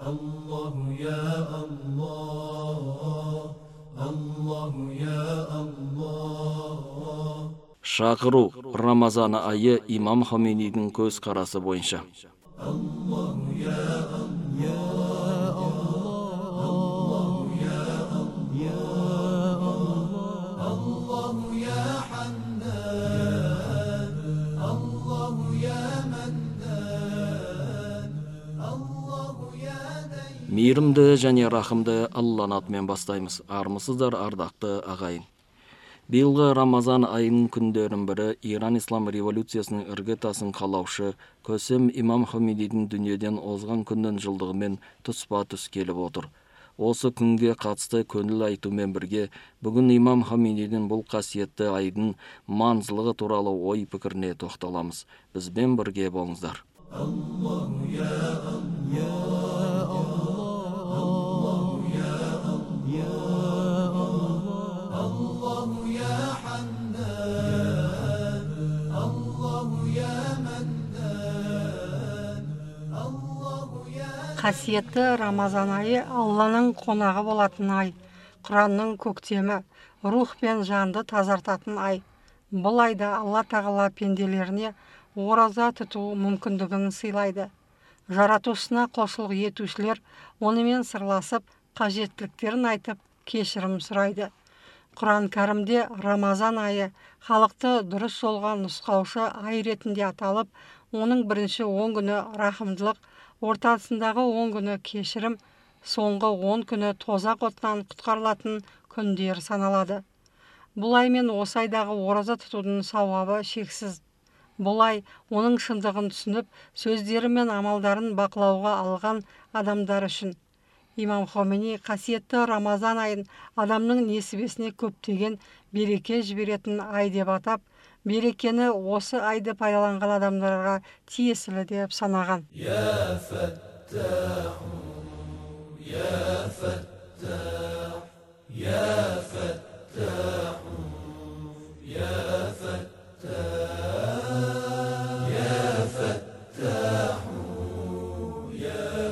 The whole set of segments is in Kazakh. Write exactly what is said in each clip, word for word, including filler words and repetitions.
الله يا الله الله يا الله. Шақыру Рамазан айы имам Хомейнидің көз қарасы бойынша. الله يا الله الله يا الله الله يا حنان الله يا منان الله يا ديان. Мейірімді және рахымды Алланың атымен бастаймыз. Армысыздар, ардақты ағайын. Биылғы Рамазан айының күндерінің бірі Иран ислам революциясының іргетасын қалаушы Көсем имам Хомейнидің дүниеден озған күннің жылдығымен тұспа-тұс келіп отыр. Осы күнге қатысты көңіл айтумен бірге, бүгін имам Хомейнидің бұл қасиетті айдың маңыздылығы туралы ой пікіріне тоқталамыз. Бізбен бірге болыңыздар. الله يا الله الله يا الله الله يا حنان الله يا منان الله يا. Қасиетті Рамазан айы Алланың қонағы болатын ай, Құранның көктемі, рух пен жанды тазартатын ай. Бұл айда Алла тағала пенделеріне ораза тұту мүмкіндігін сыйлайды. Жаратушысына құлшылық етушілер онымен сырласып, қажеттіліктерін айтып, кешірім сұрайды. Құран кәрімде Рамазан айы халықты дұрыс жолға нұсқаушы ай ретінде аталып, оның бірінші он күні рахымдылық, ортасындағы он күні кешірім, соңғы он күні тозақ отынан құтқарылатын күндер саналады. Бұл аймен осы айдағы ораза тұтудың сауабы шексіз. Бұл ай оның шындығын түсініп, сөздері мен амалдарын бақылауға алған адамдар үшін. Имам Хомейни қасиетті Рамазан айын адамның несібесіне көптеген береке жіберетін ай деп атап, берекені осы айды пайдаланған адамдарға тиесілі деп санаған. يا فتاح يا فتاح يا فتاح يا فتاح يا فتاح يا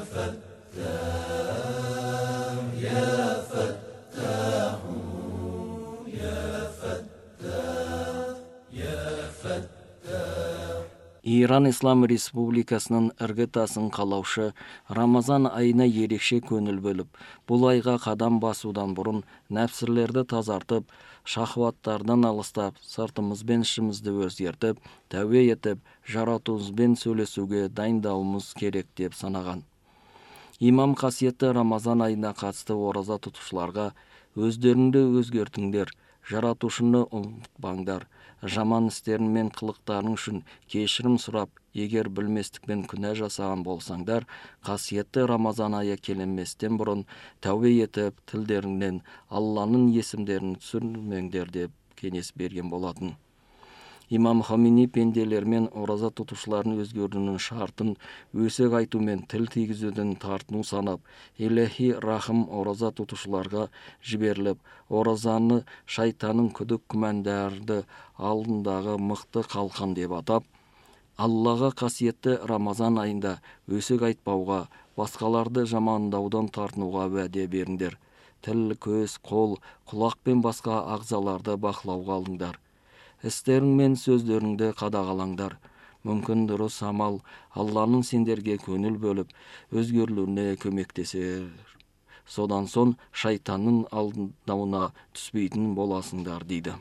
فتاح يا فتاح يا فتاح يا فتاح. Иран Ислам Республикасының іргетасын қалаушы Рамазан айына ерекше көңіл бөліп, бұл айға қадам басудан бұрын нәпсілерді тазартып, шахваттардан алыстап, сыртымызбен ішімізді өзгертіп, тәубе етіп, жаратуымызбен сөйлесуге дайындауымыз керек деп санаған. Имам қасиетті Рамазан айына қатысты ораза тұтушыларға өздеріңді өзгертіңдер, жаратушыны ұмытпаңдар, жаман істерің мен қылықтарың үшін кешірім сұрап, егер білместікпен күнә жасаған болсаңдар, қасиетті Рамазан айы келместен бұрын тәубе етіп, тілдеріңнен Алланың есімдерін түсірмеңдер деп кеңес берген болатын. Имам Хомейни пенделермен ораза тұтушылардың өзгертуінің шартын өсек айтумен тіл тигізудің тартыну санап, иләһи рахым ораза тұтушыларға жіберіліп, оразаны шайтанның күдік күмәндарды алдындағы мықты қалқан деп атап, Аллаға қасиетті Рамазан айында өсек айтпауға, басқаларды жамандаудан тартынуға уәде беріңдер. Тіл, көз, қол, құлақ пен басқа ағзаларды бақылауға алыңдар. Істерің мен сөздеріңді қадағалаңдар. Мүмкін дұрыс амал Алланың сендерге көңіл бөліп, өзгерілуіне көмектесер. Содан соң шайтанның алдауына түспейтін боласыңдар дейді.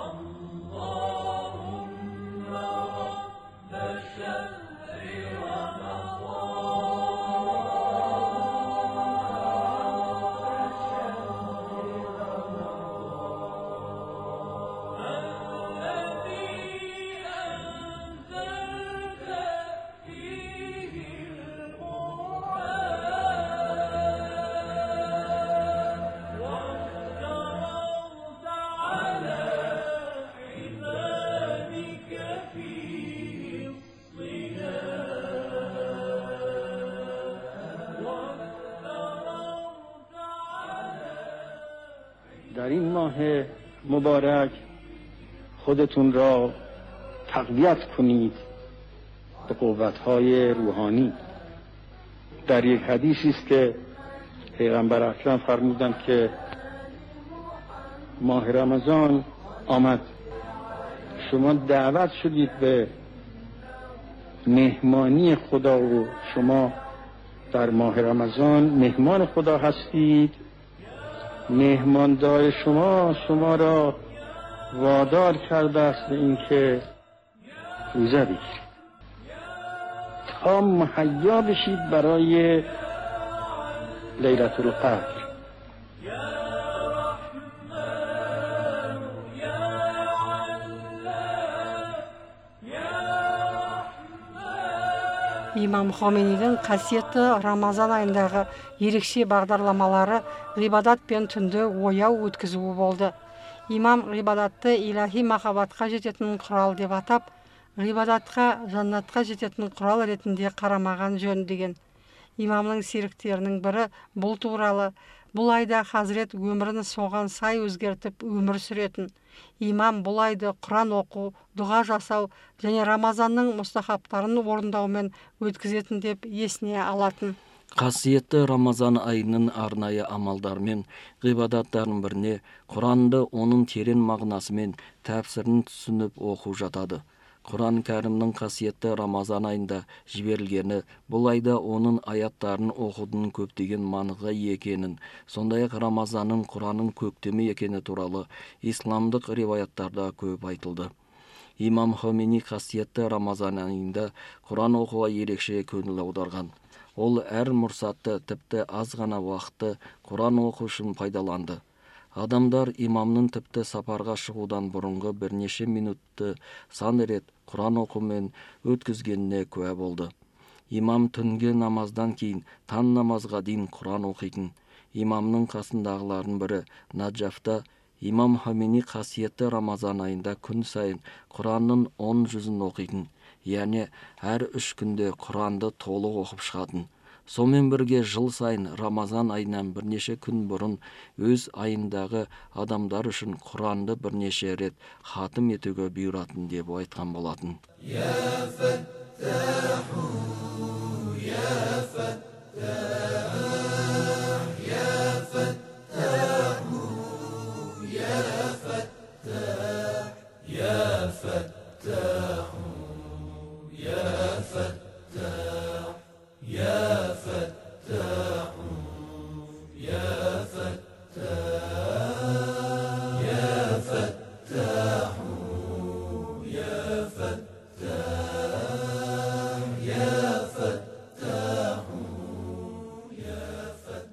در این ماه مبارک خودتون را تقویت کنید به قوت‌های روحانی. در یک حدیثی است که پیغمبر اکرم فرمودند که ماه رمضان آمد، شما دعوت شدید به مهمانی خدا و شما در ماه رمضان مهمان خدا هستید. مهماندار شما شما را وادار کرده است به اینکه روزه بگیرید تا مهیا بشید برای لیلة القدر. имам Хомейнидің қасиетті Рамазан айындағы ерекше бағдарламалары ғибадат пен түнді ояу өткізуі болды. Имам ғибадатты илахи махаббатқа жететін құрал деп атап, ғибадатқа жаннатқа жететін құрал ретінде қарамаған жөн деген. Имамның серіктерінің бірі бұл туралы, бұл айда Хазірет өмірін соған сай өзгертіп өмір сүретін. Имам бұл айды Құран оқу, дұға жасау және Рамазанның мұстахаптарын орындаумен өткізетін деп есіне алатын. Қасиетті Рамазан айының арнайы амалдарымен ғибадаттардың біріне Құранды оның терең мағынасымен тәпсірін түсініп оқу жатады. Құран кәрімнің қасиетті Рамазан айында жіберілгені бұл айда оның аяттарын оқудың көптеген маңызға екенін, сондай-ақ Рамазанның Құранның көктемі екені туралы исламдық риwаяттарда көп айтылды. Имам Хомейни қасиетті Рамазан айында Құран оқуға ерекше көңіл аударған. Ол әр мұрсатты, тіпті аз ғана уақытты Құран оқу үшін пайдаланды. Адамдар имамның тіпті сапарға шығудан бұрынғы бірнеше минутты сан рет Құран оқумен өткізгеніне куә болды. Имам түнгі намаздан кейін таң намазға дейін Құран оқитын. Имамның қасындағылардың бірі Наджафта имам Хомейни қасиетті Рамазан айында күн сайын Құранның он жүзін оқитын. Яғни әр үш күнде Құранды толық оқып шығатын. Сонымен бірге жыл сайын Рамазан айынан бірнеше күн бұрын өз айындағы адамдар үшін Құранды бірнеше рет хатым етуге бұйыратын деп айтқан болатын. Я фаттаху, я фаттах, я фаттаху, я фаттах, я фаттаху, я фаттах, يا فتاح يا فتاح يا فتاح يا فتاح يا فتاح يا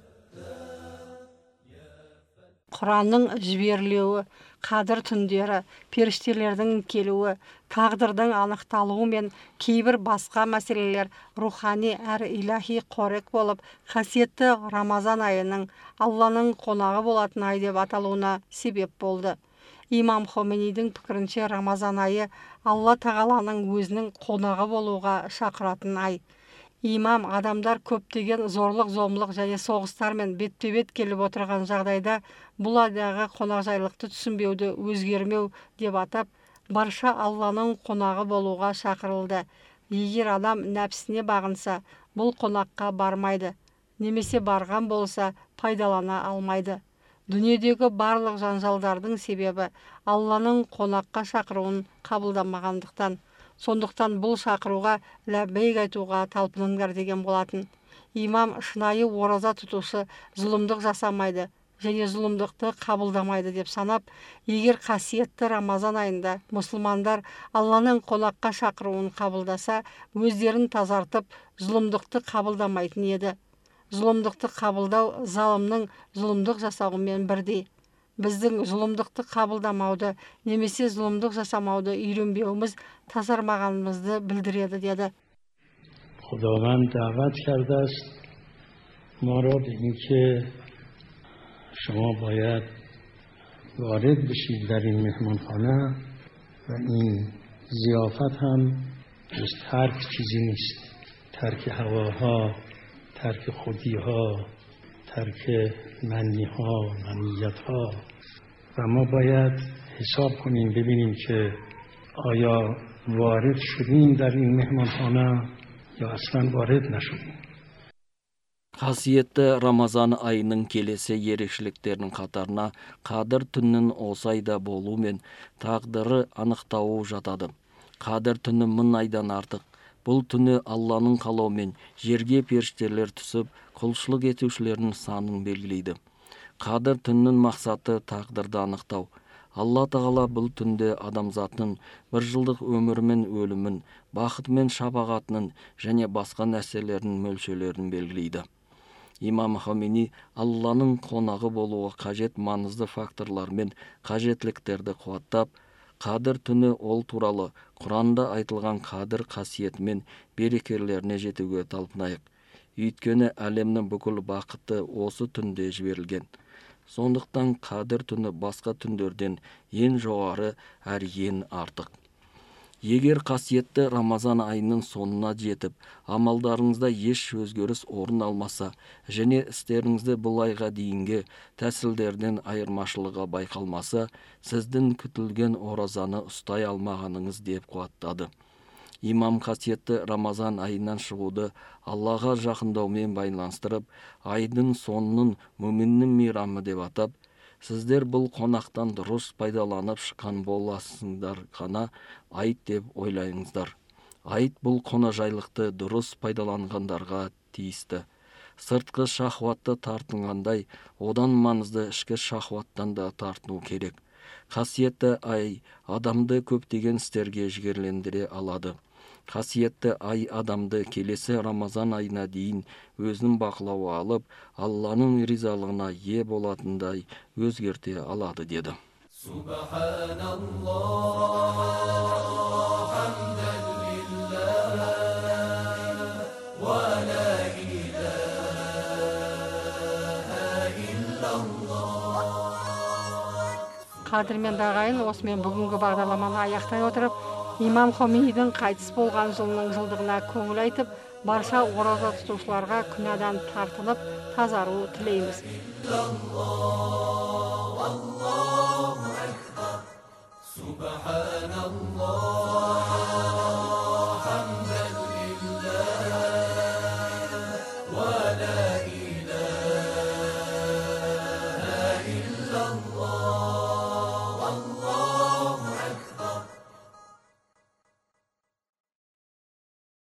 فتاح. Құранның жіберілуі, қадір түндері, періштелердің келуі, тағдырдың анықталуы мен кейбір басқа мәселелер рухани әрі илахи қорек болып, қасиетті Рамазан айының Алланың қонағы болатын ай деп аталуына себеп болды. Имам Хомейнидің пікірінше Рамазан айы Алла тағаланың өзінің қонағы болуға шақыратын ай. Имам адамдар көптеген зорлық-зомлық және соғыстармен бетпе-бет келіп отырған жағдайда бұл айдағы қонақжайлықты түсінбеуді өзгермеу деп атап, барша Алланың қонағы болуға шақырылды. Егер адам нәпсіне бағынса, бұл қонаққа бармайды, немесе барған болса пайдалана алмайды. Дүниедегі барлық жанжалдардың себебі Алланың қонаққа шақыруын қабылдамағандықтан. Сондықтан бұл шақыруға ләббейк айтуға талпыныңдар деген болатын. Имам шынайы ораза тұтушы зұлымдық жасамайды және зұлымдықты қабылдамайды деп санап, егер қасиетті Рамазан айында мұсылмандар Алланың қонаққа шақыруын қабылдаса, өздерін тазартып, зұлымдықты қабылдамайтын еді. Зұлымдықты қабылдау залымның зұлымдық жасауымен бірдей. Біздің зұлымдықты қабылдамауды немесе зұлымдық жасамауды үйренбеуіміз тазармағанымызды білдіреді деді. خداوند دعوت کرده است ما را به اینکه شما باید وارد بشید در این مهمانخانه و این ضیافت هم جز ترک چیزی نیست. ترک هواها، ترک خودیها، ترک منیها، منیتها و ما باید حساب کنیم ببینیم که آیا وارد شدیم در این مهمانخانه یا اصلا وارد نشدیم. Қасиетті Рамазан айының келесі ерекшеліктерінің қатарына Қадір түнінің осы айда болуы мен тағдыры анықтауы жатады. Қадір түні мың айдан артық. Бұл түні Алланың қалауымен жерге періштелер түсіп, құлшылық етушілердің санын белгілейді. Қадір түнінің мақсаты тағдырды анықтау. Алла тағала бұл түнде адамзаттың бір жылдық өмірі мен өлімін, бақыты мен шапағатының және басқа нәрселердің мөлшерлерін белгілейді. Имам Хомейни Алланың қонағы болуға қажет маңызды факторлар мен қажеттіліктерді қуаттап, Қадір түні ол туралы Құранда айтылған қадір қасиеті мен берекелеріне жетуге талпынайық. Өйткені әлемнің бүкіл бақыты осы түнде жіберілген. Сондықтан Қадір түні басқа түндерден ең жоғары әрі ең артық. Егер қасиетті Рамазан айының соңына жетіп, амалдарыңызда еш өзгеріс орын алмаса, және істеріңізде бұл айға дейінгі тәсілдерден айырмашылығы байқалмаса, сіздің күтілген оразаны ұстай алмағаныңыз деп қуаттады. Имам қасиетті Рамазан айынан шығуды Аллаға жақындаумен байланыстырып, айдың соңының мүминнің мейрамы деп атап, сіздер бұл қонақтан дұрыс пайдаланып шыққан боласыңдар ғана айт деп ойлайыңыздар. Айт бұл қонажайлықты дұрыс пайдаланғандарға тиісті. Сыртқы шахуатты тартынғандай, одан маңызды ішкі шахуаттан да тартыну керек. Қасиетті ай адамды көптеген істерге жігерлендіре алады. Қасиетті ай адамды келесі Рамазан айына дейін өзінің бақылауы алып, Алланың ризалығына ие болатындай өзгерте алады деді. Қадірменді ағайын, осымен бүгінгі бағдарламаны аяқтай отырып, Имам Хомейнидің қайтыс болған жылының жылдығына көңіл айтып, барша ораза тұтушыларға күнәдан тартынып, тазару тілейміз.